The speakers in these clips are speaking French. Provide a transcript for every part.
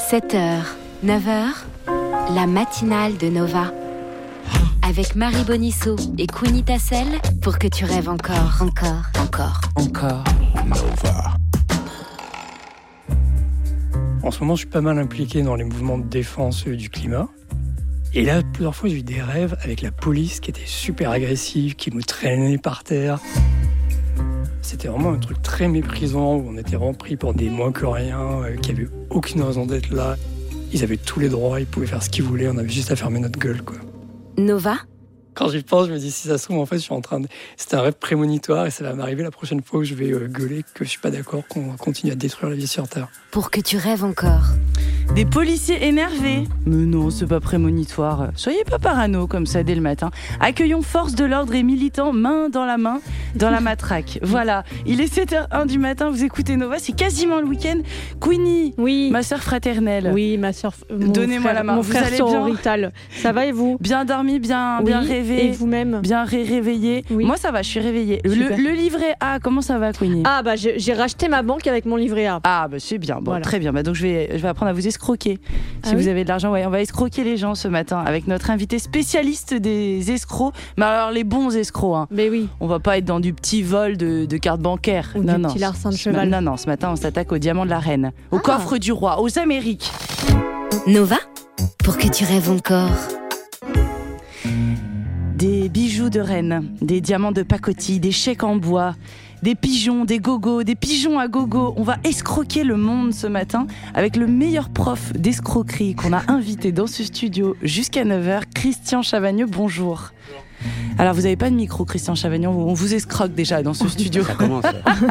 7h, 9h, la matinale de Nova. Avec Marie Bonisseau et Queenie Tassel pour que tu rêves encore. Nova. En ce moment, je suis pas mal impliqué dans les mouvements de défense du climat. Et là, plusieurs fois, j'ai eu des rêves avec la police qui était super agressive, qui me traînait par terre. C'était vraiment un truc très méprisant, où on était vraiment pris pour des moins que rien, qui n'avaient aucune raison d'être là. Ils avaient tous les droits, ils pouvaient faire ce qu'ils voulaient, on avait juste à fermer notre gueule, quoi. Nova. Quand j'y pense, je me dis, si ça se trouve, en fait, c'était un rêve prémonitoire et ça va m'arriver la prochaine fois où je vais gueuler que je suis pas d'accord qu'on continue à détruire la vie sur Terre. Pour que tu rêves encore. Des policiers énervés. Mais non, c'est pas prémonitoire. Soyez pas parano comme ça dès le matin. Accueillons force de l'ordre et militants main dans la matraque. Voilà, il est 7h01 du matin, vous écoutez Nova, c'est quasiment le week-end. Queenie, oui. Ma sœur fraternelle. Oui, ma sœur. Donnez-moi la main. Mon vous frère allez bien sororital. Ça va et vous? Bien dormi, bien rêvé. Et vous-même? Bien réveillé. Oui. Moi ça va, je suis réveillée. Le livret A, comment ça va, Queenie? Ah bah j'ai racheté ma banque avec mon livret A. Ah bah c'est bien, bon, voilà. Très bien. Bah, donc je vais apprendre à vous escroquer. Si vous avez de l'argent, on va escroquer les gens ce matin avec notre invité spécialiste des escrocs. Mais alors les bons escrocs, hein. Mais oui. On va pas être dans du petit vol de cartes bancaires. Ou du petit larcin de cheval. Non, ce matin on s'attaque au diamant de la reine, au coffre du roi, aux Amériques. Nova, pour que tu rêves encore. Des bijoux de reine, des diamants de pacotille, des chèques en bois, des pigeons, des gogos, des pigeons à gogo. On va escroquer le monde ce matin avec le meilleur prof d'escroquerie qu'on a invité dans ce studio jusqu'à 9h, Christian Chavagneux. Bonjour. Alors, vous n'avez pas de micro, Christian Chavagneux, on vous escroque déjà dans ce studio. Ça commence.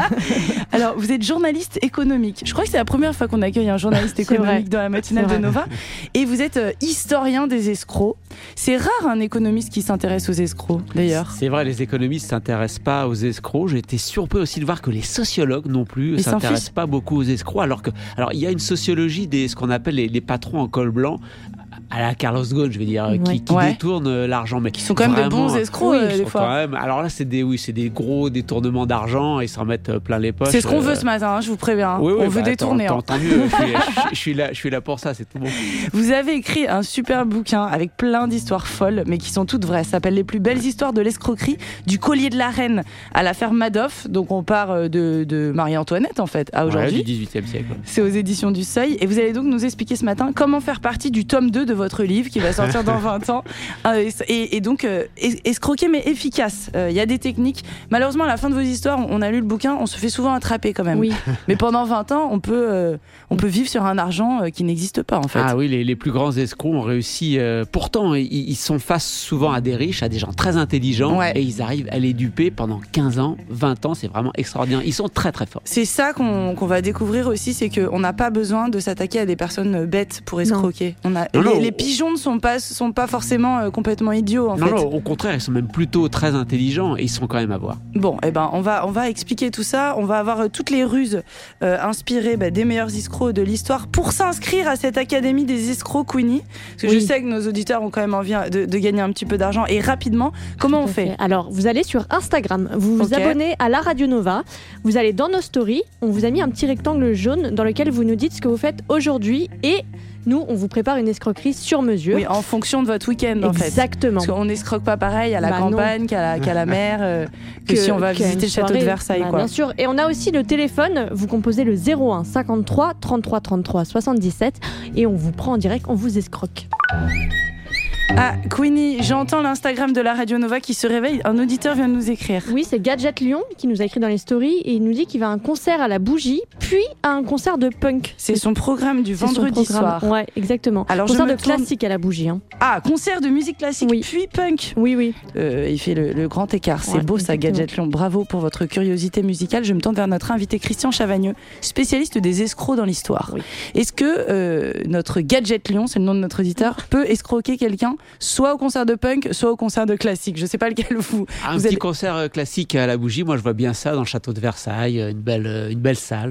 Alors, vous êtes journaliste économique. Je crois que c'est la première fois qu'on accueille un journaliste économique dans la matinale de Nova. Et vous êtes historien des escrocs. C'est rare un économiste qui s'intéresse aux escrocs, d'ailleurs. C'est vrai, les économistes ne s'intéressent pas aux escrocs. J'ai été surpris aussi de voir que les sociologues non plus ne s'intéressent pas beaucoup aux escrocs. Alors, il y a une sociologie des ce qu'on appelle les patrons en col blanc, à la Carlos Ghosn, je veux dire, qui détournent l'argent. Mais qui sont quand même de bons escrocs, des fois. Quand même. Alors là, c'est des gros détournements d'argent et ils s'en mettent plein les poches. C'est ce qu'on veut ce matin, je vous préviens. Oui, on veut détourner. Tant mieux, je suis là pour ça, c'est tout bon. Vous avez écrit un super bouquin avec plein d'histoires folles, mais qui sont toutes vraies. Ça s'appelle Les plus belles histoires de l'escroquerie, du collier de la reine à l'affaire Madoff. Donc on part de Marie-Antoinette, en fait, à aujourd'hui. Ouais, du XVIIIe siècle. C'est aux éditions du Seuil. Et vous allez donc nous expliquer ce matin comment faire partie du tome 2 de votre livre qui va sortir dans 20 ans. Et donc, escroquer mais efficace. Il y a des techniques. Malheureusement, à la fin de vos histoires, on a lu le bouquin, on se fait souvent attraper quand même. Oui. Mais pendant 20 ans, on peut vivre sur un argent qui n'existe pas, en fait. Ah oui, les plus grands escrocs ont réussi. Pourtant, ils sont face souvent à des riches, à des gens très intelligents, et ils arrivent à les duper pendant 15 ans, 20 ans. C'est vraiment extraordinaire. Ils sont très très forts. C'est ça qu'on va découvrir aussi, c'est qu'on n'a pas besoin de s'attaquer à des personnes bêtes pour escroquer. Les pigeons ne sont pas forcément complètement idiots, en fait. Non, au contraire, ils sont même plutôt très intelligents et ils sont quand même à voir. Bon, on va expliquer tout ça. On va avoir toutes les ruses inspirées des meilleurs escrocs de l'histoire pour s'inscrire à cette académie des escrocs, Queenie. Parce que je sais que nos auditeurs ont quand même envie de gagner un petit peu d'argent et rapidement. Comment on fait ? Alors, vous allez sur Instagram, vous vous abonnez à la Radio Nova, vous allez dans nos stories, on vous a mis un petit rectangle jaune dans lequel vous nous dites ce que vous faites aujourd'hui et nous, on vous prépare une escroquerie sur mesure. Oui, en fonction de votre week-end, en fait. Exactement. Parce qu'on n'escroque pas pareil à la campagne qu'à la mer, que si on va visiter le château de Versailles. Bien sûr. Et on a aussi le téléphone. Vous composez le 01 53 33 33 77 et on vous prend en direct, on vous escroque. Ah, Queenie, j'entends l'Instagram de la Radio Nova qui se réveille. Un auditeur vient de nous écrire. Oui, c'est Gadget Lyon qui nous a écrit dans les stories et il nous dit qu'il va à un concert à la Bougie, puis à un concert de punk. C'est son programme du vendredi soir. Ouais, exactement. Alors, concert de classique à la Bougie. Hein. Ah, concert de musique classique, puis punk. Oui. Il fait le grand écart. C'est beau ça, Gadget Lyon. Bravo pour votre curiosité musicale. Je me tourne vers notre invité Christian Chavagneux, spécialiste des escrocs dans l'histoire. Oui. Est-ce que notre Gadget Lyon, c'est le nom de notre auditeur, peut escroquer quelqu'un soit au concert de punk, soit au concert de classique? Je sais pas lequel vous... Un petit concert classique à la Bougie, moi je vois bien ça dans le château de Versailles, une belle salle.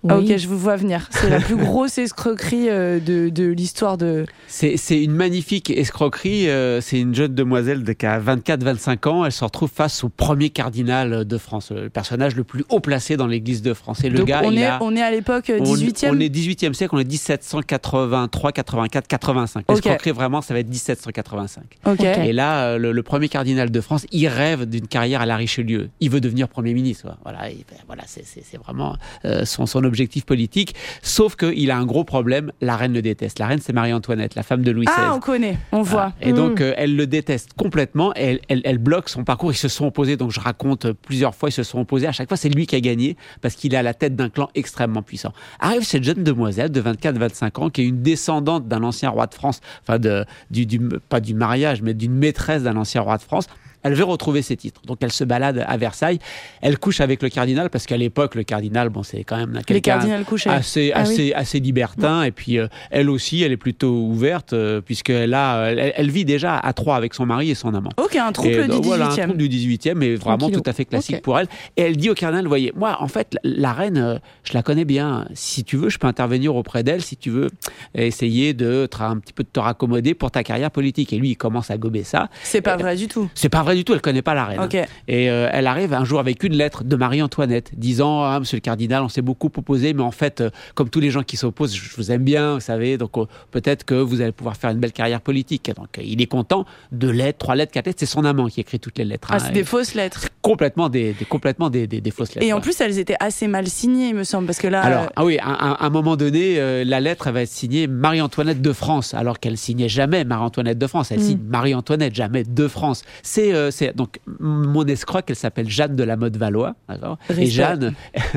Ah, ok, je vous vois venir. C'est la plus grosse escroquerie de l'histoire de... C'est une magnifique escroquerie. C'est une jeune demoiselle qui a 24-25 ans. Elle se retrouve face au premier cardinal de France, le personnage le plus haut placé dans l'église de France. Et le Donc gars, on est à l'époque 18e. On est 18e siècle, on est 1783, 84, 85. L'escroquerie, vraiment, ça va être 1785. Okay. Et là, le premier cardinal de France, il rêve d'une carrière à la Richelieu. Il veut devenir Premier ministre. Voilà, c'est vraiment son objectif politique. Sauf qu'il a un gros problème, la reine le déteste. La reine, c'est Marie-Antoinette, la femme de Louis XVI. Ah, on connaît, on voit. Et donc, elle le déteste complètement. Et elle bloque son parcours. Ils se sont opposés. Donc, je raconte plusieurs fois, ils se sont opposés. À chaque fois, c'est lui qui a gagné parce qu'il est à la tête d'un clan extrêmement puissant. Arrive cette jeune demoiselle de 24-25 ans qui est une descendante d'un ancien roi de France. Enfin, pas du mariage, mais d'une maîtresse d'un ancien roi de France. Elle veut retrouver ses titres. Donc, elle se balade à Versailles. Elle couche avec le cardinal parce qu'à l'époque, le cardinal, c'est quand même quelqu'un assez libertin. Et puis, elle aussi, elle est plutôt ouverte puisqu'elle elle vit déjà à Troyes avec son mari et son amant. Ok, un trouble du 18e. Voilà, un trouble du 18e, mais vraiment tout à fait classique pour elle. Et elle dit au cardinal, voyez, moi, en fait, la reine, je la connais bien. Si tu veux, je peux intervenir auprès d'elle, si tu veux essayer un petit peu de te raccommoder pour ta carrière politique. Et lui, il commence à gober ça. C'est pas vrai du tout. C'est pas vrai du tout, elle connaît pas la reine. Okay. Et elle arrive un jour avec une lettre de Marie-Antoinette disant Monsieur le cardinal, on s'est beaucoup opposé, mais en fait, comme tous les gens qui s'opposent, je vous aime bien, vous savez, donc peut-être que vous allez pouvoir faire une belle carrière politique. Donc il est content. 2 lettres, 3 lettres, 4 lettres, c'est son amant qui écrit toutes les lettres. Ah, c'est des fausses lettres. Complètement des fausses lettres. Et en plus, elles étaient assez mal signées, il me semble, parce que là. Alors, à un moment donné, la lettre elle va être signée Marie-Antoinette de France, alors qu'elle signait jamais Marie-Antoinette de France. Elle signe Marie-Antoinette, jamais de France. Donc mon escroc, elle s'appelle Jeanne de la Motte Valois, d'accord. Et Jeanne,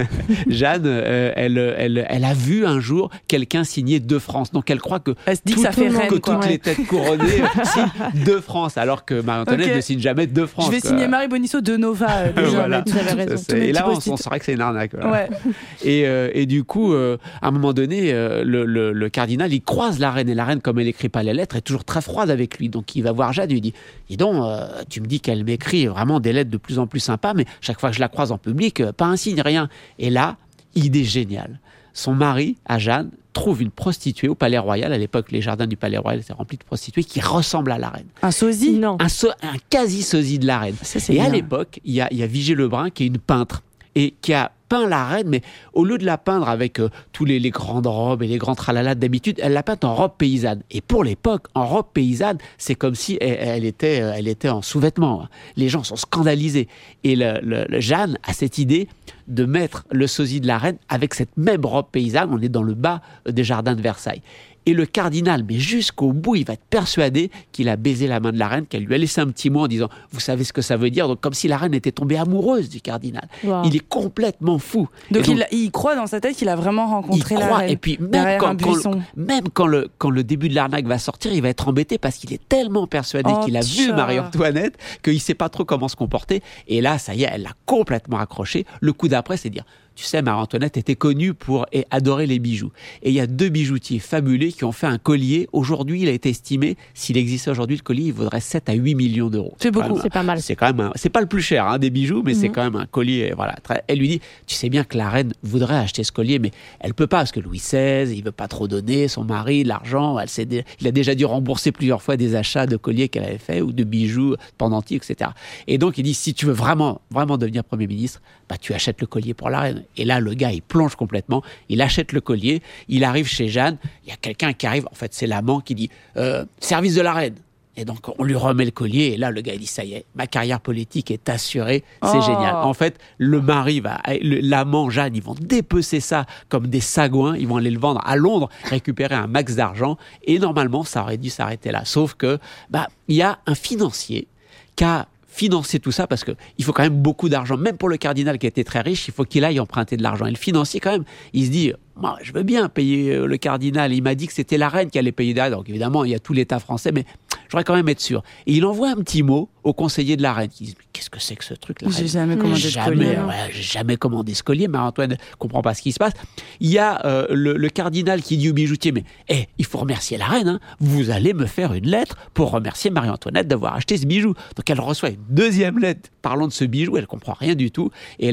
elle a vu un jour quelqu'un signer de France, donc elle croit que toutes les têtes couronnées signent de France, alors que Marie-Antoinette ne signe jamais de France. Je vais signer Marie Bonisso de Nova. Voilà. Tu avais raison. Et là, on saurait que c'est une arnaque. Voilà. Ouais. Et du coup, à un moment donné, le cardinal, il croise la reine, et la reine, comme elle écrit pas les lettres, est toujours très froide avec lui. Donc il va voir Jeanne, il lui dit dis donc, tu me dis qu'elle m'écrit vraiment des lettres de plus en plus sympas, mais chaque fois que je la croise en public, pas un signe, rien. Et là, idée géniale. Son mari, à Jeanne, trouve une prostituée au Palais Royal. À l'époque, les jardins du Palais Royal étaient remplis de prostituées qui ressemblent à la reine. Un sosie ? Non. Un quasi-sosie de la reine. Et à l'époque, il y a Vigée Lebrun qui est une peintre et qui a peint la reine, mais au lieu de la peindre avec tous les grandes robes et les grands tralala d'habitude, elle l'a peinte en robe paysanne. Et pour l'époque, en robe paysanne, c'est comme si elle était en sous-vêtements. Les gens sont scandalisés. Et Jeanne a cette idée de mettre le sosie de la reine avec cette même robe paysanne. On est dans le bas des jardins de Versailles. Et le cardinal, mais jusqu'au bout, il va être persuadé qu'il a baisé la main de la reine, qu'elle lui a laissé un petit mot en disant « Vous savez ce que ça veut dire ?» Donc comme si la reine était tombée amoureuse du cardinal. Wow. Il est complètement fou. Donc il croit dans sa tête qu'il a vraiment rencontré la reine. Et puis même quand le début de l'arnaque va sortir, il va être embêté parce qu'il est tellement persuadé qu'il a vu Marie-Antoinette qu'il ne sait pas trop comment se comporter. Et là, ça y est, elle l'a complètement accroché. Le coup d'après, c'est dire... Tu sais, Marie-Antoinette était connue pour adorer les bijoux. Et il y a 2 bijoutiers fabuleux qui ont fait un collier. Aujourd'hui, il a été estimé, s'il existait aujourd'hui, le collier, il vaudrait 7 à 8 millions d'euros. C'est beaucoup. C'est pas mal. C'est quand même c'est pas le plus cher des bijoux, mais c'est quand même un collier. Voilà. Elle lui dit, tu sais bien que la reine voudrait acheter ce collier, mais elle peut pas parce que Louis XVI, il veut pas trop donner, son mari, l'argent. Il a déjà dû rembourser plusieurs fois des achats de colliers qu'elle avait fait ou de bijoux, pendentifs, etc. Et donc, il dit, si tu veux vraiment devenir Premier ministre, tu achètes le collier pour la reine. Et là, le gars, il plonge complètement. Il achète le collier. Il arrive chez Jeanne. Il y a quelqu'un qui arrive. En fait, c'est l'amant qui dit service de la reine. Et donc, on lui remet le collier. Et là, le gars, il dit ça y est, ma carrière politique est assurée. C'est génial. En fait, le mari l'amant Jeanne, ils vont dépecer ça comme des sagouins. Ils vont aller le vendre à Londres, récupérer un max d'argent. Et normalement, ça aurait dû s'arrêter là. Sauf que, il y a un financier qui a financer tout ça parce que il faut quand même beaucoup d'argent. Même pour le cardinal qui était très riche, il faut qu'il aille emprunter de l'argent. Et le financier, quand même, il se dit moi, je veux bien payer le cardinal. Il m'a dit que c'était la reine qui allait payer derrière. Donc évidemment, il y a tout l'État français, mais j'aurais quand même être sûr. Et il envoie un petit mot au conseiller de la reine qui dit qu'est-ce que c'est que ce truc là? J'ai jamais commandé ce collier. J'ai jamais commandé ce collier. Marie-Antoine ne comprend pas ce qui se passe. Il y a le cardinal qui dit au bijoutier mais il faut remercier la reine. Vous allez me faire une lettre pour remercier Marie-Antoinette d'avoir acheté ce bijou. Donc elle reçoit une deuxième lettre parlant de ce bijou. Elle comprend rien du tout. Et là,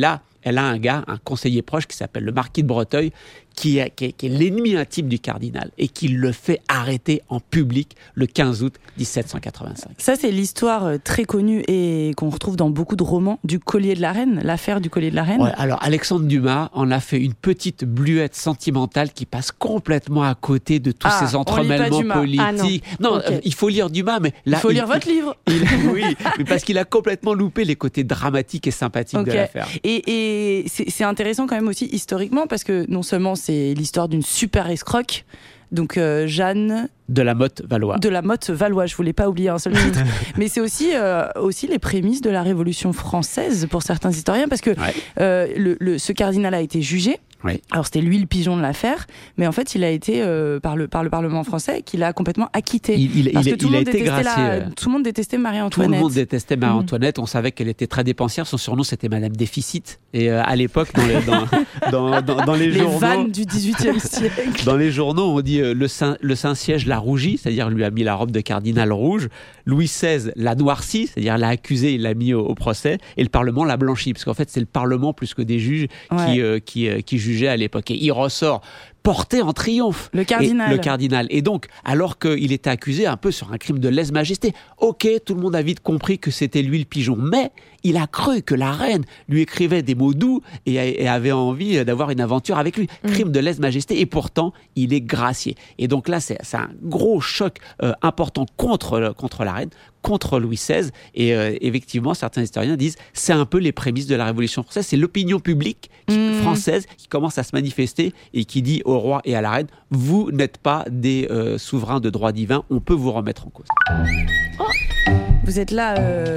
elle a un conseiller proche qui s'appelle le marquis de Breteuil, qui est l'ennemi intime du cardinal et qui le fait arrêter en public le 15 août 1785. Ça, c'est l'histoire très connue et qu'on retrouve dans beaucoup de romans du collier de la reine, l'affaire du collier de la reine. Ouais, alors Alexandre Dumas en a fait une petite bluette sentimentale qui passe complètement à côté de tous ces entremêlements politiques. Non, okay. Il faut lire Dumas, mais là... Il faut lire votre livre. Oui, mais parce qu'il a complètement loupé les côtés dramatiques et sympathiques de l'affaire. Et c'est intéressant quand même aussi historiquement, parce que non seulement c'est l'histoire d'une super escroque, donc Jeanne de la Motte Valois. De la Motte Valois, je voulais pas oublier un seul titre. Mais c'est aussi les prémices de la Révolution française pour certains historiens, parce que ce cardinal a été jugé. Oui. Alors c'était lui le pigeon de l'affaire, mais en fait il a été par le Parlement français qui l'a complètement acquitté. Parce que tout le monde détestait Marie-Antoinette. Tout le monde détestait Marie-Antoinette. On savait qu'elle était très dépensière. Son surnom c'était Madame Déficit. Et à l'époque dans les journaux, vannes du XVIIIe siècle. Dans les journaux on dit le Saint-Siège l'a rougi, c'est-à-dire lui a mis la robe de cardinal rouge. Louis XVI l'a noirci, c'est-à-dire l'a accusé, il l'a mis au procès. Et le Parlement l'a blanchi, parce qu'en fait c'est le Parlement plus que des juges qui jugeaient à l'époque. Et il ressort porté en triomphe. Le cardinal. Et donc, alors qu'il était accusé un peu sur un crime de lèse-majesté, ok, tout le monde a vite compris que c'était lui le pigeon, mais il a cru que la reine lui écrivait des mots doux et avait envie d'avoir une aventure avec lui. Crime de lèse-majesté, et pourtant, il est gracié. Et donc là, c'est un gros choc important contre la reine, contre Louis XVI, et effectivement, certains historiens disent c'est un peu les prémices de la Révolution française, c'est l'opinion publique française qui commence à se manifester et qui dit au roi et à la reine, vous n'êtes pas des souverains de droit divin, on peut vous remettre en cause. Vous êtes là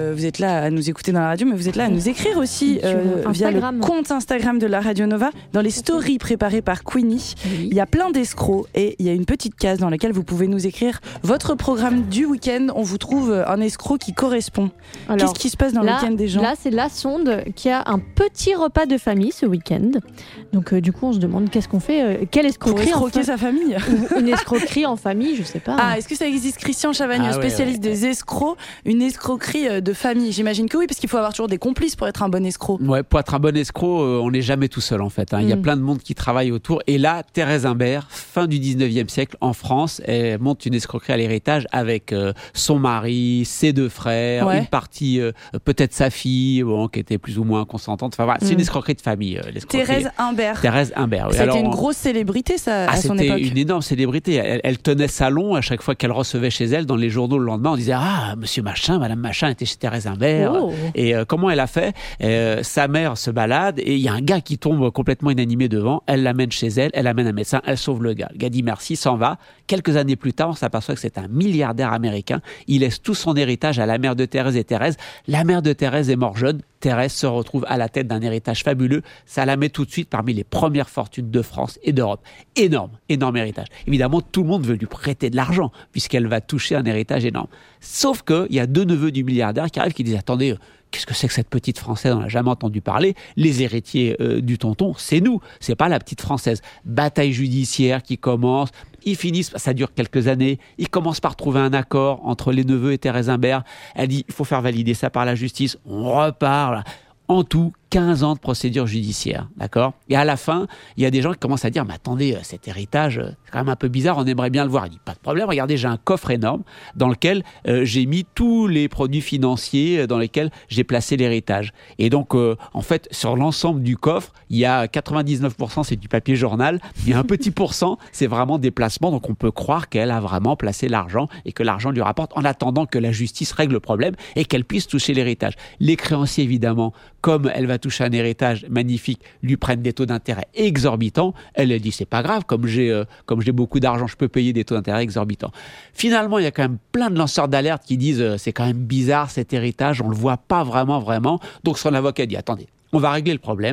à nous écouter dans la radio, mais vous êtes là à nous écrire aussi via le compte Instagram de la Radio Nova, dans les stories préparées par Queenie. Oui. Il y a plein d'escrocs et il y a une petite case dans laquelle vous pouvez nous écrire votre programme du week-end. On vous trouve un escroc qui correspond. Alors, qu'est-ce qui se passe dans le week-end des gens ? Là, c'est la sonde qui a un petit repas de famille ce week-end. Donc du coup, on se demande qu'est-ce qu'on fait, quelle escroquerie pour escroquer sa famille. Une escroquerie en famille, je sais pas. Ah, est-ce que ça existe, Christian Chavagne, spécialiste des escrocs, une escroquerie de famille? J'imagine que oui, parce qu'il faut avoir toujours des complices pour être un bon escroc. Ouais, pour être un bon escroc, on n'est jamais tout seul en fait. Il y a plein de monde qui travaille autour. Et là, Thérèse Imbert, fin du 19e siècle, en France, elle monte une escroquerie à l'héritage avec son mari, ses deux frères, une partie, peut-être sa fille, qui était plus ou moins consentante. Enfin voilà, c'est une escroquerie de famille. Thérèse Imbert. Oui. C'était une grosse célébrité, ça, à son époque. C'était une énorme célébrité. Elle tenait salon à chaque fois qu'elle recevait chez elle. Dans les journaux le lendemain, on disait monsieur machin, madame machin était chez Thérèse Imbert. Et comment elle a fait? Sa mère se balade et il y a un gars qui tombe complètement inanimé devant. Elle l'amène chez elle, elle amène un médecin, elle sauve le gars. Le gars dit merci, s'en va. Quelques années plus tard, on s'aperçoit que c'est un milliardaire américain. Il laisse tout son héritage à la mère de Thérèse et Thérèse. La mère de Thérèse est morte jeune. Thérèse se retrouve à la tête d'un héritage fabuleux. Ça la met tout de suite parmi les premières fortunes de France et d'Europe. Énorme héritage. Évidemment, tout le monde veut lui prêter de l'argent puisqu'elle va toucher un héritage énorme. Sauf qu'il y a deux neveux du milliardaire qui arrivent qui disent « Attendez, qu'est-ce que c'est que cette petite Française? On n'a jamais entendu parler. Les héritiers du tonton, c'est nous. C'est pas la petite Française. » Bataille judiciaire qui commence. Ils finissent, ça dure quelques années. Ils commencent par trouver un accord entre les neveux et Thérèse Imbert. Elle dit, il faut faire valider ça par la justice. On reparle. En tout, 15 ans de procédure judiciaire, d'accord ? Et à la fin, il y a des gens qui commencent à dire, mais attendez, cet héritage, c'est quand même un peu bizarre, on aimerait bien le voir. Il dit, pas de problème, regardez, j'ai un coffre énorme dans lequel j'ai mis tous les produits financiers dans lesquels j'ai placé l'héritage. Et donc, en fait, sur l'ensemble du coffre, il y a 99%, c'est du papier journal, il y a un petit pourcent, c'est vraiment des placements, donc on peut croire qu'elle a vraiment placé l'argent et que l'argent lui rapporte en attendant que la justice règle le problème et qu'elle puisse toucher l'héritage. Les créanciers, évidemment, comme elle va toucher un héritage magnifique, lui prennent des taux d'intérêt exorbitants. Elle dit, c'est pas grave, comme j'ai beaucoup d'argent, je peux payer des taux d'intérêt exorbitants. Finalement, il y a quand même plein de lanceurs d'alerte qui disent, c'est quand même bizarre cet héritage, on le voit pas vraiment. Donc son avocat dit, attendez, on va régler le problème.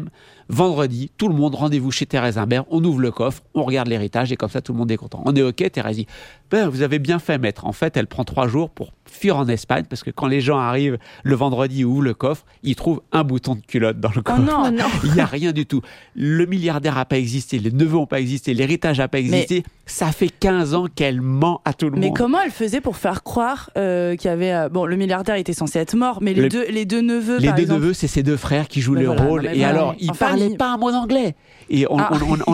vendredi, tout le monde, rendez-vous chez Thérèse Imbert, on ouvre le coffre, on regarde l'héritage et comme ça tout le monde est content. On est OK, Thérèse dit, vous avez bien fait maître. En fait, elle prend 3 jours pour fuir en Espagne parce que quand les gens arrivent le vendredi ou ouvrent le coffre, ils trouvent un bouton de culotte dans le coffre. Oh non. Il n'y a rien du tout. Le milliardaire n'a pas existé, les neveux n'ont pas existé, l'héritage n'a pas existé. Ça fait 15 ans qu'elle ment à tout le monde. Mais comment elle faisait pour faire croire qu'il y avait... le milliardaire était censé être mort, mais les deux neveux, par exemple... Les deux neveux, c'est ses 2 frères qui jouent le rôle. Et alors, ils ne parlaient pas un mot d'anglais. Et on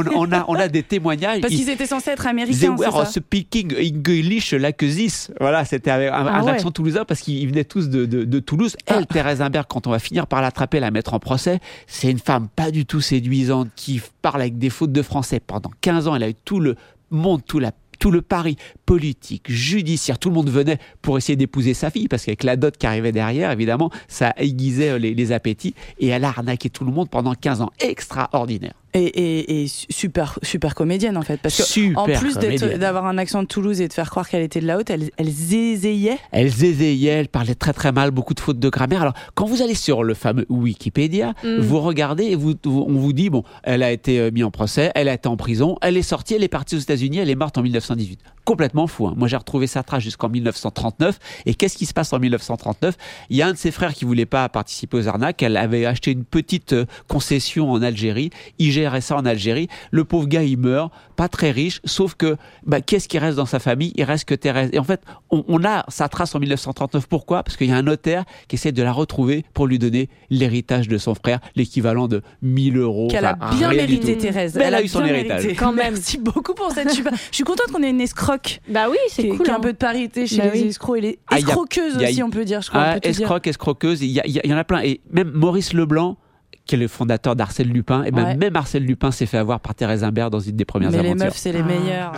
a des témoignages. Parce qu'ils étaient censés être américains, c'est ça? They were speaking English like this. Voilà, c'était avec un accent toulousain parce qu'ils venaient tous de Toulouse. Elle, Thérèse Imbert, quand on va finir par l'attraper, la mettre en procès, c'est une femme pas du tout séduisante qui parle avec des fautes de français. Pendant 15 ans, elle a eu tout le monde, tout le pari politique, judiciaire, tout le monde venait pour essayer d'épouser sa fille, parce qu'avec la dot qui arrivait derrière, évidemment, ça aiguisait les appétits, et elle a arnaqué tout le monde pendant 15 ans. Extraordinaire. Et super comédienne en fait, parce que en plus d'avoir un accent de Toulouse et de faire croire qu'elle était de la haute, elle zézayait. Elle zézayait, elle parlait très très mal, beaucoup de fautes de grammaire. Alors quand vous allez sur le fameux Wikipédia, vous regardez et on vous dit elle a été mise en procès, elle a été en prison, elle est sortie, elle est partie aux États-Unis, elle est morte en 1918. Complètement fou. Hein. Moi j'ai retrouvé sa trace jusqu'en 1939. Et qu'est-ce qui se passe en 1939 ? Il y a un de ses frères qui voulait pas participer aux arnaques. Elle avait acheté une petite concession en Algérie. Il gérait ça en Algérie. Le pauvre gars, il meurt, pas très riche, sauf que qu'est-ce qui reste dans sa famille ? Il reste que Thérèse. Et en fait, on a sa trace en 1939. Pourquoi ? Parce qu'il y a un notaire qui essaie de la retrouver pour lui donner l'héritage de son frère, l'équivalent de 1 000 euros. Qu'elle a bien mérité, Thérèse. Elle a eu son héritage. Quand même. Merci beaucoup pour cette super. Je suis contente qu'on ait une escroque. Bah oui, c'est cool. Qui a un peu de parité chez les escrocs et les escroqueuses aussi, on peut dire. Je crois. Escroqueuse, il y en a plein. Et même Maurice Leblanc, qui est le fondateur d'Arsène Lupin, et même Arsène Lupin s'est fait avoir par Thérèse Imbert dans une des premières aventures. Mais les meufs, c'est les meilleures.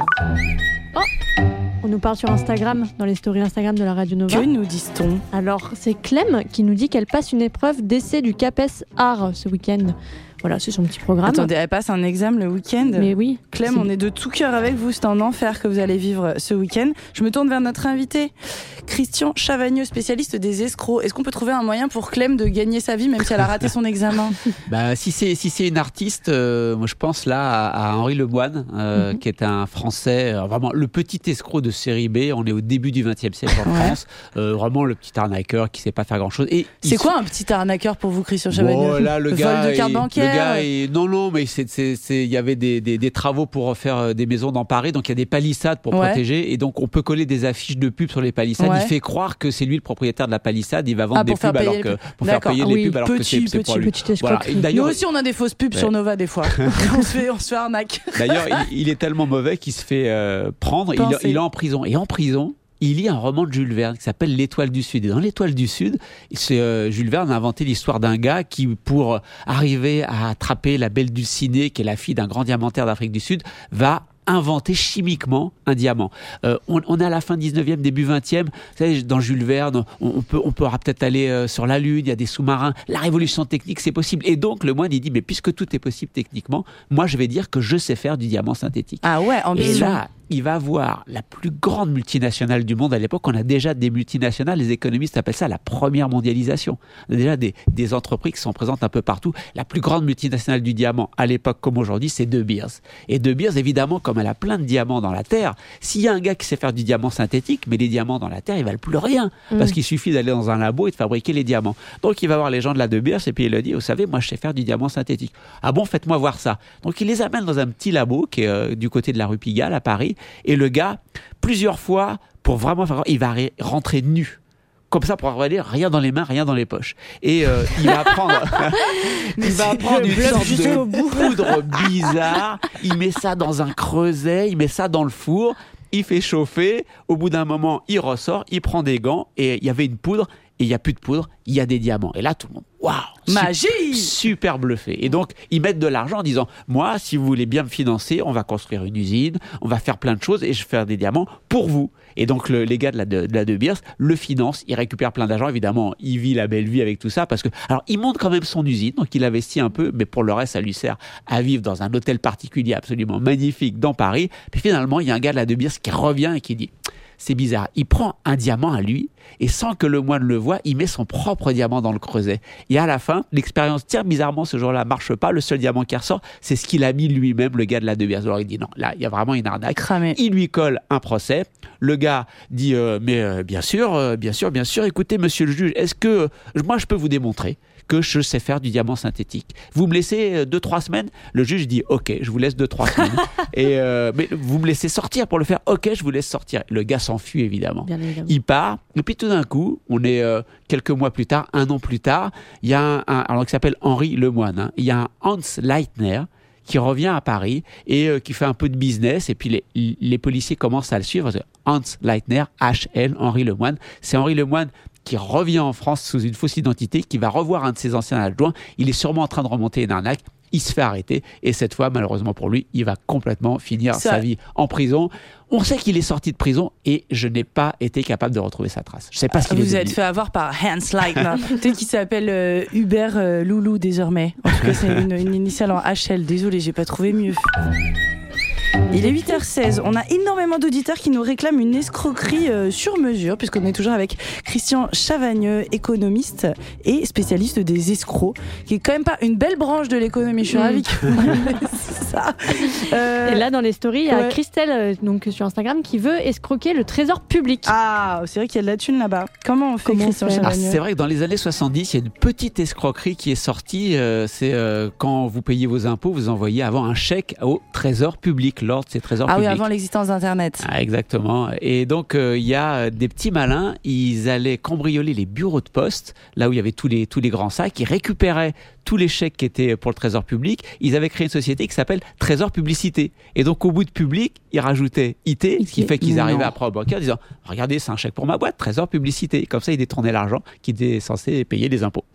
On nous parle sur Instagram, dans les stories Instagram de la Radio Nova. Que nous dit-on ? Alors, c'est Clem qui nous dit qu'elle passe une épreuve d'essai du CAPES Art ce week-end. Voilà, c'est son petit programme. Attendez, elle passe un examen le week-end ? Mais oui. Clem, on est de tout cœur avec vous. C'est un enfer que vous allez vivre ce week-end. Je me tourne vers notre invité, Christian Chavagneux, spécialiste des escrocs. Est-ce qu'on peut trouver un moyen pour Clem de gagner sa vie, même si elle a raté son examen ? Si c'est une artiste, moi je pense là à Henri Lemoine, qui est un Français, vraiment le petit escroc de série B. On est au début du XXe siècle en France. Vraiment le petit arnaqueur qui sait pas faire grand-chose. Et c'est quoi un petit arnaqueur pour vous, Christian Chavagneux ? Là, le vol de carte bancaire. Non, mais il y avait des travaux pour faire des maisons dans Paris, donc il y a des palissades pour protéger, et donc on peut coller des affiches de pub sur les palissades. Il fait croire que c'est lui le propriétaire de la palissade, il va vendre des pubs pour faire payer les pubs alors que c'est pour lui. Voilà. Nous aussi on a des fausses pubs sur Nova des fois. on se fait arnaque. D'ailleurs, il est tellement mauvais qu'il se fait prendre, il est en prison. Et en prison, il lit un roman de Jules Verne qui s'appelle L'Étoile du Sud. Et dans L'Étoile du Sud, Jules Verne a inventé l'histoire d'un gars qui, pour arriver à attraper la belle Dulcinée, qui est la fille d'un grand diamantaire d'Afrique du Sud, va inventer chimiquement un diamant. On est à la fin 19e, début 20e. Vous savez, dans Jules Verne, on pourra peut-être aller sur la Lune, il y a des sous-marins. La révolution technique, c'est possible. Et donc, le moine, il dit, mais puisque tout est possible techniquement, moi, je vais dire que je sais faire du diamant synthétique. Ah ouais, ambition. Et là, il va avoir la plus grande multinationale du monde. À l'époque, on a déjà des multinationales. Les économistes appellent ça la première mondialisation. On a déjà des entreprises qui sont présentes un peu partout. La plus grande multinationale du diamant, à l'époque comme aujourd'hui, c'est De Beers. Et De Beers, évidemment, comme elle a plein de diamants dans la Terre, s'il y a un gars qui sait faire du diamant synthétique, mais les diamants dans la Terre, ils valent plus rien. Parce qu'il suffit d'aller dans un labo et de fabriquer les diamants. Donc, il va voir les gens de la De Beers et puis il leur dit, vous savez, moi, je sais faire du diamant synthétique. Ah bon, faites-moi voir ça. Donc, il les amène dans un petit labo qui est du côté de la rue Pigalle, à Paris. Et le gars, plusieurs fois, pour vraiment faire, il va rentrer nu. Comme ça, pour avoir rien dans les mains, rien dans les poches. Et il va prendre une sorte de poudre bizarre. Il met ça dans un creuset, il met ça dans le four, il fait chauffer. Au bout d'un moment, il ressort, il prend des gants et il y avait une poudre. Et il n'y a plus de poudre, il y a des diamants. Et là, tout le monde, waouh, magie, super bluffé. Et donc, ils mettent de l'argent en disant, moi, si vous voulez bien me financer, on va construire une usine, on va faire plein de choses et je vais faire des diamants pour vous. Et donc, les gars de la De Beers le financent, ils récupèrent plein d'argent. Évidemment, il vit la belle vie avec tout ça parce que, alors, il monte quand même son usine, donc il investit un peu, mais pour le reste, ça lui sert à vivre dans un hôtel particulier absolument magnifique dans Paris. Puis finalement, il y a un gars de la De Beers qui revient et qui dit, c'est bizarre. Il prend un diamant à lui et sans que le moine le voie, il met son propre diamant dans le creuset. Et à la fin, l'expérience tire bizarrement, ce jour-là marche pas. Le seul diamant qui ressort, c'est ce qu'il a mis lui-même, le gars de la De Beers. Alors il dit non, là il y a vraiment une arnaque. Cramé. Il lui colle un procès. Le gars dit bien sûr, écoutez monsieur le juge, est-ce que moi je peux vous démontrer que je sais faire du diamant synthétique. Vous me laissez 2-3 semaines? Le juge dit ok, je vous laisse 2-3 semaines. Mais vous me laissez sortir pour le faire? Ok, je vous laisse sortir. Le gars s'enfuit évidemment. Il part et puis tout d'un coup, on est quelques mois plus tard, 1 an plus tard, il y a alors qui s'appelle Henri Lemoine. Il y a un Hans Leitner qui revient à Paris et qui fait un peu de business et puis les policiers commencent à le suivre. Hans Leitner, HL, Henri Lemoine. C'est Henri Lemoine qui revient en France sous une fausse identité, qui va revoir un de ses anciens adjoints. Il est sûrement en train de remonter une arnaque. Il se fait arrêter et cette fois, malheureusement pour lui, il va complètement finir sa vie en prison. On sait qu'il est sorti de prison et je n'ai pas été capable de retrouver sa trace. Je sais pas ce qu'il est devenu. Vous êtes fait avoir par Hans Leitner, peut-être qu'il s'appelle Hubert Loulou désormais. En tout cas, c'est une initiale en HL. Désolé, j'ai pas trouvé mieux. Il est 8h16, on a énormément d'auditeurs qui nous réclament une escroquerie sur mesure, puisqu'on est toujours avec Christian Chavagneux, économiste et spécialiste des escrocs, qui est quand même pas une belle branche de l'économie, je suis ravie que c'est ça. Et là dans les stories, il y a Christelle donc, sur Instagram qui veut escroquer le trésor public. Ah, c'est vrai qu'il y a de la thune là-bas. Comment on fait, Christian Chavagneux? C'est vrai que dans les années 70, il y a une petite escroquerie qui est sortie, c'est quand vous payez vos impôts, vous envoyez avant un chèque au trésor public. Lors de ces trésors publics. Ah oui, avant l'existence d'Internet. Ah, exactement. Et donc, il y a des petits malins, ils allaient cambrioler les bureaux de poste, là où il y avait tous les grands sacs, ils récupéraient tous les chèques qui étaient pour le trésor public. Ils avaient créé une société qui s'appelle Trésor Publicité. Et donc, au bout de public, ils rajoutaient IT, ce qui fait qu'ils arrivaient après au banquier en disant « Regardez, c'est un chèque pour ma boîte, Trésor Publicité ». Comme ça, ils détournaient l'argent qui était censé payer les impôts.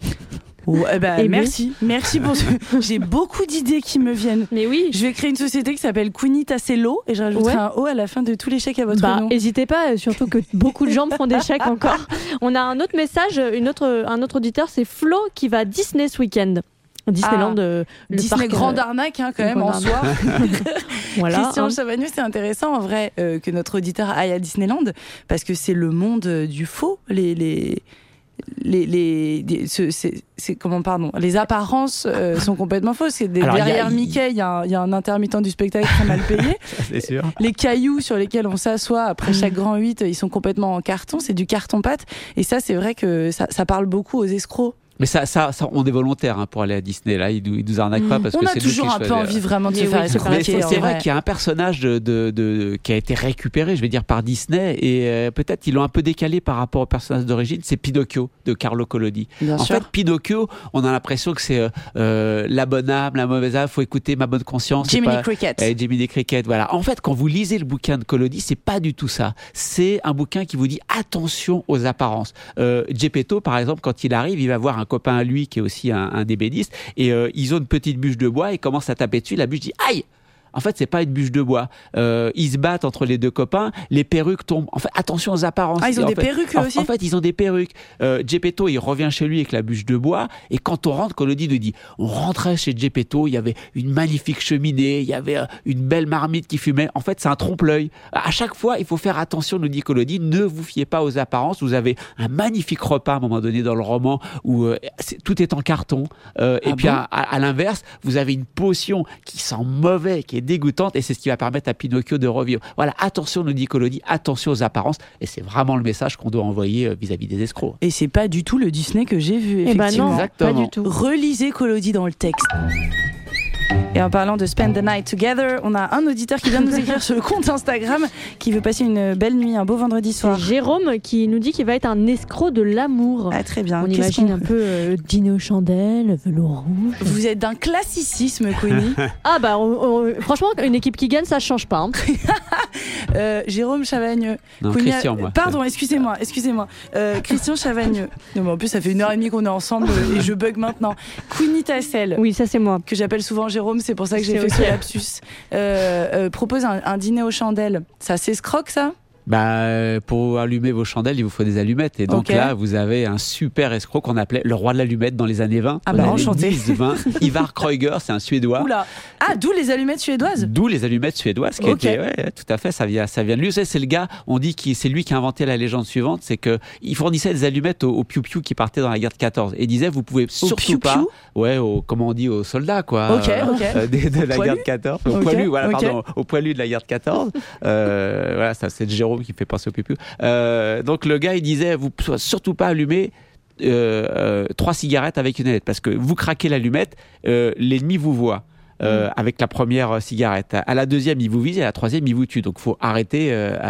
Merci pour ce... J'ai beaucoup d'idées qui me viennent. Mais oui. Je vais créer une société qui s'appelle Queenie-Tassello et je rajouterai un O à la fin de tous les chèques à votre nom. N'hésitez pas, surtout que beaucoup de gens me font des chèques encore. On a un autre message, un autre auditeur, c'est Flo qui va à Disney ce week-end. Disneyland, le Disney parc, grande arnaque quand même en soi. Voilà, Christian Chavagneux, c'est intéressant en vrai que notre auditeur aille à Disneyland parce que c'est le monde du faux. Les apparences sont complètement fausses. Derrière Mickey, il y a un intermittent du spectacle très mal payé. C'est sûr. Les cailloux sur lesquels on s'assoit après chaque grand 8, ils sont complètement en carton. C'est du carton-pâte. Et ça, c'est vrai que ça parle beaucoup aux escrocs. Mais ça, on est volontaire pour aller à Disney. Là, ils nous arnaquent pas parce que c'est nous qui toujours un peu envie vraiment de se faire escroquer. C'est vrai qu'il y a un personnage qui a été récupéré, je vais dire, par Disney et peut-être ils l'ont un peu décalé par rapport au personnage d'origine. C'est Pinocchio de Carlo Collodi. En fait, Pinocchio, on a l'impression que c'est la bonne âme, la mauvaise âme. Faut écouter ma bonne conscience. Jiminy Cricket. Jiminy Cricket, voilà. En fait, quand vous lisez le bouquin de Collodi, c'est pas du tout ça. C'est un bouquin qui vous dit attention aux apparences. Geppetto, par exemple, quand il arrive, il va voir un copain à lui qui est aussi un ébéniste et ils ont une petite bûche de bois et commencent à taper dessus. La bûche dit aïe. En fait, c'est pas une bûche de bois. Ils se battent entre les deux copains. Les perruques tombent. En fait, attention aux apparences. Ah, ils ont des perruques aussi. En fait, ils ont des perruques. Geppetto, il revient chez lui avec la bûche de bois. Et quand on rentre, Collodi nous dit, on rentrait chez Geppetto, il y avait une magnifique cheminée, il y avait une belle marmite qui fumait. En fait, c'est un trompe-l'œil. À chaque fois, il faut faire attention, nous dit Collodi. Ne vous fiez pas aux apparences. Vous avez un magnifique repas à un moment donné dans le roman où tout est en carton. Et puis à l'inverse, vous avez une potion qui sent mauvais, qui est dégoûtante et c'est ce qui va permettre à Pinocchio de revivre. Voilà, attention, nous dit Collodi, attention aux apparences et c'est vraiment le message qu'on doit envoyer vis-à-vis des escrocs. Et c'est pas du tout le Disney que j'ai vu, effectivement. Non, exactement. Pas du tout. Relisez Collodi dans le texte. Et en parlant de Spend the Night Together, on a un auditeur qui vient de nous écrire sur le compte Instagram qui veut passer une belle nuit, un beau vendredi soir. C'est Jérôme qui nous dit qu'il va être un escroc de l'amour. Ah, très bien. On imagine un peu dîner aux chandelles, velours rouge. Vous êtes d'un classicisme, Queenie. Ah bah franchement, une équipe qui gagne, ça change pas. Jérôme Chavagneux. Non, Christian, moi. Pardon, excusez-moi. Christian Chavagneux. Non, mais en plus, ça fait 1h30 qu'on est ensemble et je bug maintenant. Queenie-Tassel. Oui, ça c'est moi. Que j'appelle souvent Jérôme, c'est pour ça que j'ai fait ce lapsus. Propose un dîner aux chandelles. Ça s'escroque, ça ? Pour allumer vos chandelles, il vous faut des allumettes. Et donc là, vous avez un super escroc qu'on appelait le roi de l'allumette dans les années 20. Enchanté. 10-20. Ivar Kreuger, c'est un Suédois. Oula. Ah, d'où les allumettes suédoises. D'où les allumettes suédoises. Qui étaient, tout à fait, ça vient de lui. C'est le gars, on dit que c'est lui qui a inventé la légende suivante, c'est qu'il fournissait des allumettes aux piou-piou qui partaient dans la guerre de 14. Et il disait, vous pouvez surtout pas... comment on dit, aux soldats, quoi. De la guerre de 14. Aux poilus de la guerre de 14. Ça, c'est Jérôme qui fait penser au piou-piou. Donc le gars, il disait, vous ne pouvez surtout pas allumer 3 cigarettes avec une allumette, parce que vous craquez l'allumette, l'ennemi vous voit. Avec la première cigarette. À la deuxième, il vous vise, et à la troisième, il vous tue. Donc, il faut arrêter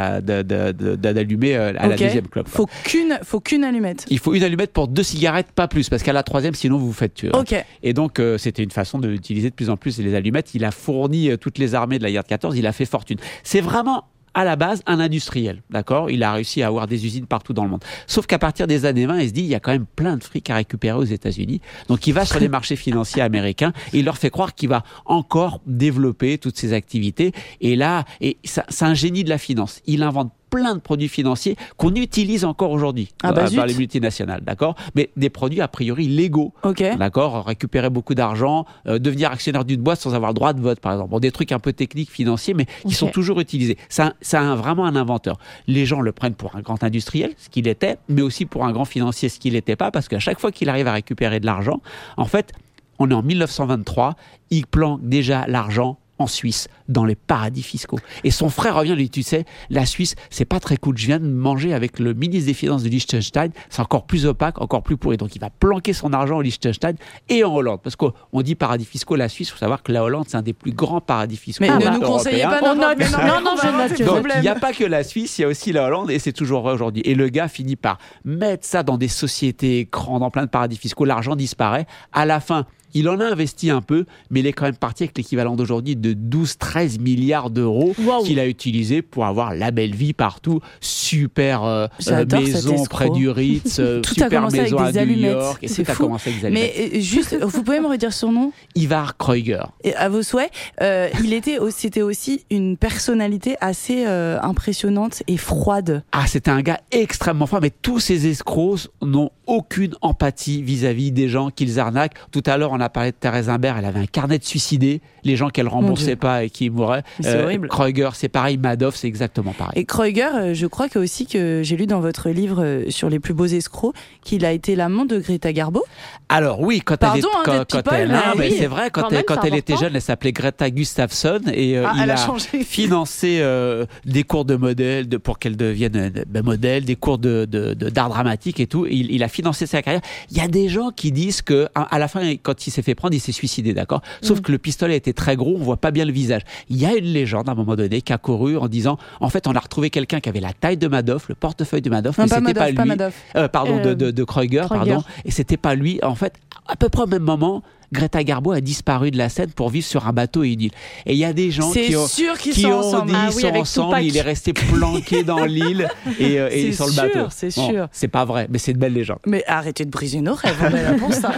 d'allumer à la deuxième clope. Faut qu'une allumette. Il faut une allumette pour 2 cigarettes, pas plus, parce qu'à la troisième, sinon, vous vous faites tuer. Et donc, c'était une façon d'utiliser de plus en plus les allumettes. Il a fourni toutes les armées de la guerre de 14, il a fait fortune. C'est vraiment... à la base, un industriel, d'accord ? Il a réussi à avoir des usines partout dans le monde. Sauf qu'à partir des années 20, il se dit, il y a quand même plein de fric à récupérer aux États-Unis. Donc, il va sur les marchés financiers américains et il leur fait croire qu'il va encore développer toutes ces activités. Et là, c'est un génie de la finance. Il invente plein de produits financiers qu'on utilise encore aujourd'hui par les multinationales, d'accord ? Mais des produits a priori légaux, d'accord ? Récupérer beaucoup d'argent, devenir actionnaire d'une boîte sans avoir le droit de vote, par exemple. Bon, des trucs un peu techniques, financiers, mais qui sont toujours utilisés. C'est vraiment un inventeur. Les gens le prennent pour un grand industriel, ce qu'il était, mais aussi pour un grand financier, ce qu'il n'était pas, parce qu'à chaque fois qu'il arrive à récupérer de l'argent, en fait, on est en 1923, il planque déjà l'argent en Suisse, dans les paradis fiscaux. Et son frère revient, lui dit, tu sais, la Suisse, c'est pas très cool. Je viens de manger avec le ministre des Finances de Liechtenstein, c'est encore plus opaque, encore plus pourri. Donc il va planquer son argent au Liechtenstein et en Hollande. Parce qu'on dit paradis fiscaux, la Suisse, il faut savoir que la Hollande, c'est un des plus grands paradis fiscaux. Mais ne nous conseillez pas non, je note. Donc il n'y a pas que la Suisse, il y a aussi la Hollande et c'est toujours vrai aujourd'hui. Et le gars finit par mettre ça dans des sociétés grandes, dans plein de paradis fiscaux. L'argent disparaît. À la fin, il en a investi un peu, mais il est quand même parti avec l'équivalent d'aujourd'hui de 12-13 milliards d'euros qu'il a utilisé pour avoir la belle vie partout. Super maison près du Ritz, super maison à New York. Et c'est fou. Commencé avec des allumettes. Mais juste, vous pouvez me redire son nom ? Ivar Kreuger. Et à vos souhaits, c'était aussi une personnalité assez impressionnante et froide. Ah, c'était un gars extrêmement froid, mais tous ces escrocs n'ont aucune empathie vis-à-vis des gens qu'ils arnaquent. Tout à l'heure, on a parlé de Thérèse Imbert, elle avait un carnet de suicidés, les gens qu'elle remboursait pas et qui mouraient. C'est horrible. Kreuger, c'est pareil, Madoff, c'est exactement pareil. Et Kreuger, je crois que aussi que j'ai lu dans votre livre sur les plus beaux escrocs qu'il a été l'amant de Greta Garbo. Alors oui, c'est vrai, quand elle était jeune, elle s'appelait Greta Gustafsson et il a financé des cours de modèle pour qu'elle devienne modèle, des cours d'art dramatique et tout. Il a financé sa carrière. Il y a des gens qui disent que à la fin, quand il s'est fait prendre, il s'est suicidé, d'accord ? Sauf que le pistolet était très gros, on voit pas bien le visage. Il y a une légende à un moment donné qui a couru en disant, en fait, on a retrouvé quelqu'un qui avait la taille de Madoff, le portefeuille de Madoff, mais c'était pas lui. De Kreuger, pardon. Et c'était pas lui. En fait, à peu près au même moment, Greta Garbo a disparu de la scène pour vivre sur un bateau et une île. Et il y a des gens qui ont dit ils sont ensemble, il est resté planqué dans l'île et sur le bateau. C'est sûr. C'est pas vrai, mais c'est une belle légende. Mais arrêtez de briser nos rêves, on est là pour ça.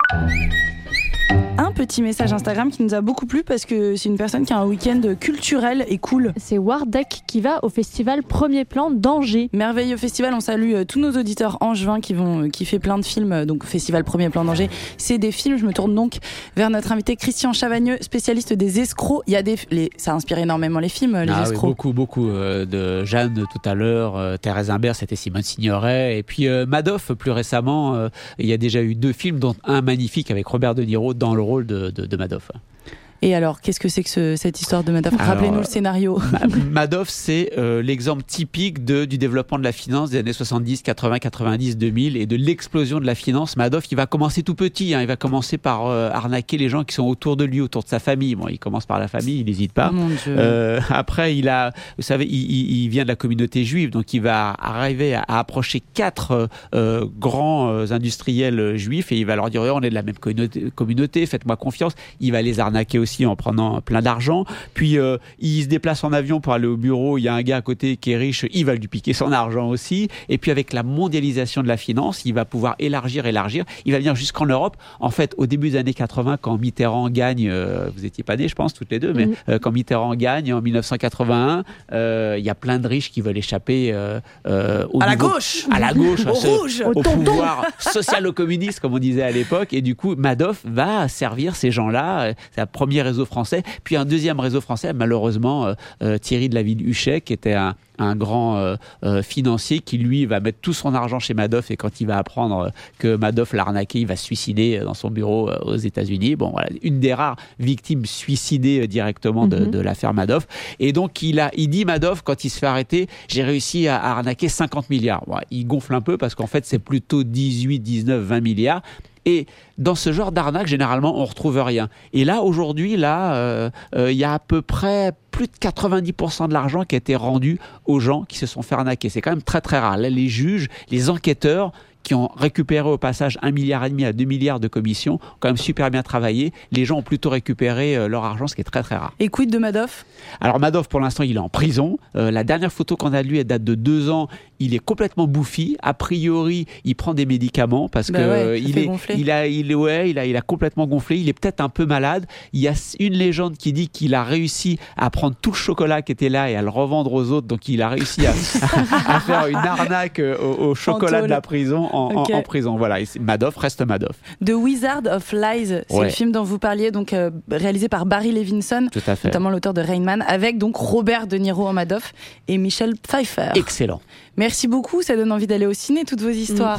Un petit message Instagram qui nous a beaucoup plu parce que c'est une personne qui a un week-end culturel et cool. C'est Wardek qui va au festival Premier Plan d'Angers. Merveilleux festival, on salue tous nos auditeurs angevins qui vont kiffer plein de films. Donc festival Premier Plan d'Angers, c'est des films. Je me tourne donc vers notre invité Christian Chavagneux, spécialiste des escrocs. Il y a ça inspire énormément les films, les escrocs. Oui, beaucoup de Jeanne tout à l'heure, Thérèse Imbert, c'était Simone Signoret, et puis Madoff plus récemment. Il y a déjà eu 2 films, dont un magnifique avec Robert De Niro dans le rôle de Madoff. Et alors, qu'est-ce que c'est que cette histoire de Madoff ? Rappelez-nous le scénario. Madoff, c'est l'exemple typique du développement de la finance des années 70, 80, 90, 2000 et de l'explosion de la finance. Madoff, il va commencer tout petit. Il va commencer par arnaquer les gens qui sont autour de lui, autour de sa famille. Bon, il commence par la famille, il n'hésite pas. Mon Dieu. Après, vous savez, il vient de la communauté juive, donc il va arriver à approcher 4 grands industriels juifs et il va leur dire, on est de la même communauté, faites-moi confiance. Il va les arnaquer aussi en prenant plein d'argent. Puis il se déplace en avion pour aller au bureau. Il y a un gars à côté qui est riche, il va lui piquer son argent aussi. Et puis avec la mondialisation de la finance, il va pouvoir élargir. Il va venir jusqu'en Europe. En fait, au début des années 80, quand Mitterrand gagne, vous étiez pas nés, je pense, toutes les deux, mais quand Mitterrand gagne en 1981, il y a plein de riches qui veulent échapper à la gauche, au pouvoir social-communiste, comme on disait à l'époque. Et du coup, Madoff va servir ces gens-là. C'est un premier réseau français. Puis un deuxième réseau français, malheureusement, Thierry de la Ville-Huchet, qui était un grand financier qui, lui, va mettre tout son argent chez Madoff, et quand il va apprendre que Madoff l'a arnaqué, il va se suicider dans son bureau aux États-Unis. Bon, voilà, une des rares victimes suicidées directement de l'affaire Madoff. Et donc, il dit, Madoff, quand il se fait arrêter, j'ai réussi à arnaquer 50 milliards. Bon, il gonfle un peu parce qu'en fait, c'est plutôt 18, 19, 20 milliards. Et dans ce genre d'arnaque, généralement, on retrouve rien. Et là, aujourd'hui, il y a à peu près plus de 90% de l'argent qui a été rendu aux gens qui se sont fait arnaquer. C'est quand même très, très rare. Là, les juges, les enquêteurs qui ont récupéré au passage 1,5 milliard à 2 milliards de commissions, ont quand même super bien travaillé. Les gens ont plutôt récupéré leur argent, ce qui est très très rare. Et quid de Madoff ? Alors Madoff, pour l'instant, il est en prison. La dernière photo qu'on a de lui, elle date de 2 ans. Il est complètement bouffi. A priori, il prend des médicaments parce que il a complètement gonflé. Il est peut-être un peu malade. Il y a une légende qui dit qu'il a réussi à prendre tout le chocolat qui était là et à le revendre aux autres. Donc il a réussi à faire une arnaque au chocolat de la prison en prison. Voilà. Et Madoff reste Madoff. The Wizard of Lies, c'est le film dont vous parliez, donc réalisé par Barry Levinson, notamment l'auteur de Rain Man, avec donc Robert De Niro en Madoff et Michelle Pfeiffer. Excellent. Merci beaucoup, ça donne envie d'aller au ciné, toutes vos histoires.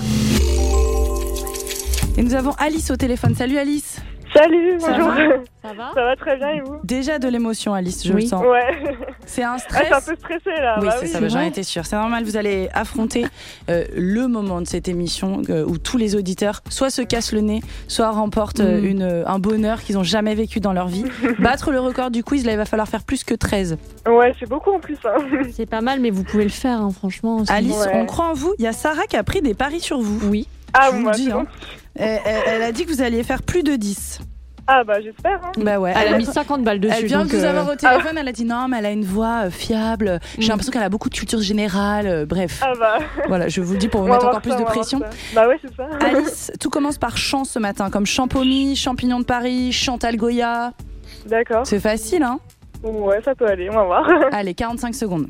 Et nous avons Alice au téléphone. Salut Alice. Salut, bonjour. Ça va ? Ça va très bien et vous ? Déjà de l'émotion, Alice, je le sens. Ouais. C'est un stress. Je suis un peu stressée là. Oui, c'est ça, j'en étais sûre. C'est normal, vous allez affronter le moment de cette émission où tous les auditeurs soit se cassent le nez, soit remportent un bonheur qu'ils n'ont jamais vécu dans leur vie. Battre le record du quiz, là, il va falloir faire plus que 13. Ouais, c'est beaucoup en plus. C'est pas mal, mais vous pouvez le faire, hein, franchement. Alice, on croit en vous. Il y a Sarah qui a pris des paris sur vous. Oui. Ah, je vous le dis. Hein. Elle a dit que vous alliez faire plus de 10. Ah bah j'espère. Hein. Bah ouais. Elle a mis 50 balles dessus. Elle vient de vous avoir au téléphone, elle a dit non mais elle a une voix fiable. J'ai l'impression qu'elle a beaucoup de culture générale. Bref. Ah bah. Voilà, je vous le dis pour vous mettre encore plus de pression. Bah ouais c'est ça. Alice, tout commence par chant ce matin, comme Champomy, Champignon de Paris, Chantal Goya. D'accord. C'est facile hein. Ouais ça peut aller, on va voir. Allez, 45 secondes.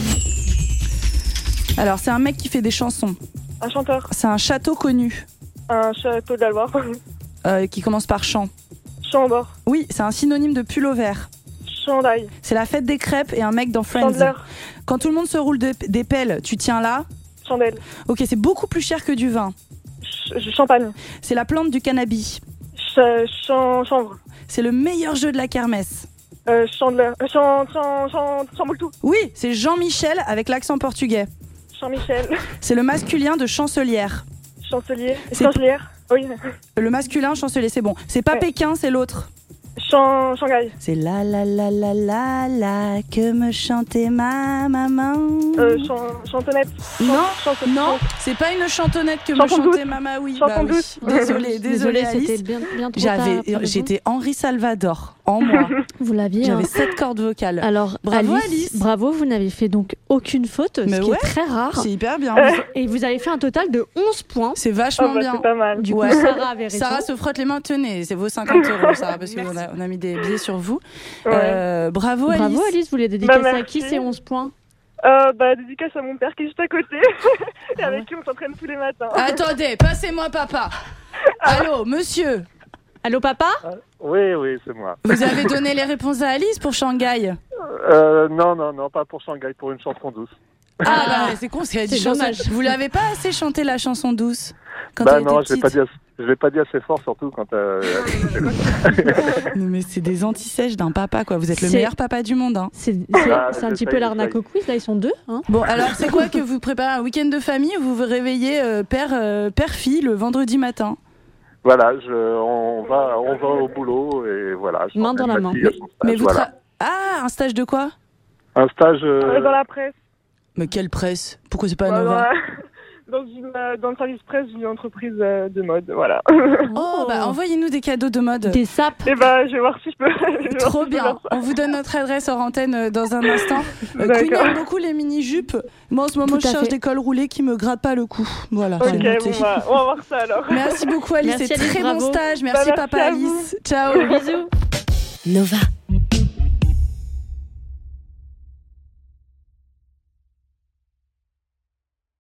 Alors c'est un mec qui fait des chansons. Un chanteur. C'est un château connu. Un château de la Loire. Qui commence par chant. Chambord. Oui, c'est un synonyme de pull au vert. Chandail. C'est la fête des crêpes et un mec dans Friends. Chandler. Quand tout le monde se roule des pelles, tu tiens là. Chandelle. Ok, c'est beaucoup plus cher que du vin. Champagne. C'est la plante du cannabis. Chanvre. C'est le meilleur jeu de la kermesse. Chandler. Chamboultou. Oui, c'est Jean-Michel avec l'accent portugais. Jean-Michel. C'est le masculin de chancelière. Chancelier. Chancelière. Oui. Le masculin, chancelier, c'est bon. C'est pas Pékin, c'est l'autre. Shanghai. C'est la que me chantait ma maman. Chantonnette. Non, c'est pas une chantonnette que me chantait maman. Oui, bah oui. Désolée, Alice. C'était bien trop tard. J'étais Henri Salvador en moi. Vous l'aviez. J'avais 7 cordes vocales. Alors, bravo Alice. Bravo, vous n'avez fait donc aucune faute, ce qui est très rare. C'est hyper bien. Et vous avez fait un total de 11 points. C'est vachement bien. C'est pas mal. Du coup, Sarah avait raison. Sarah se frotte les mains. Tenez, c'est vos 50 €, Sarah, parce qu'on a mis des billets sur vous. Bravo Alice. Bravo Alice, vous les dédicacez à qui ces 11 points? Dédicace à mon père qui est juste à côté et avec qui on s'entraîne tous les matins. Attendez, passez-moi papa. Allô, monsieur. Allô papa? Oui, c'est moi. Vous avez donné les réponses à Alice pour Shanghai? Non, pas pour Shanghai, pour une chanson douce. C'est con, c'est dommage. Vous l'avez pas assez chanté la chanson douce quand elle non, était petite? Je l'ai pas dit assez fort, surtout quand Non, mais c'est des anti-sèches d'un papa, quoi. Vous êtes le meilleur papa du monde. Hein. C'est un petit peu l'arnaque au quiz, là, ils sont deux. Hein. Bon, alors, c'est quoi que vous préparez un week-end de famille ou vous vous réveillez père-fille le vendredi matin? Voilà, on va au boulot et voilà. Main dans la main. Mais vous un stage de quoi? Un stage... Dans la presse. Mais quelle presse? Pourquoi c'est pas à Nova? Dans le service presse d'une entreprise de mode, voilà. Oh, bah envoyez-nous des cadeaux de mode. Des sapes. Et je vais voir si je peux. Trop bien. On vous donne notre adresse hors antenne dans un instant. Queenie aime beaucoup les mini-jupes. Moi, en ce moment, je cherche des cols roulés qui me grattent pas le cou. Voilà. Ok, on va voir ça alors. Merci beaucoup, Alice. Merci, c'est Alice, très bravo. bon stage. Merci, papa Alice. Ciao. Bisous. Nova.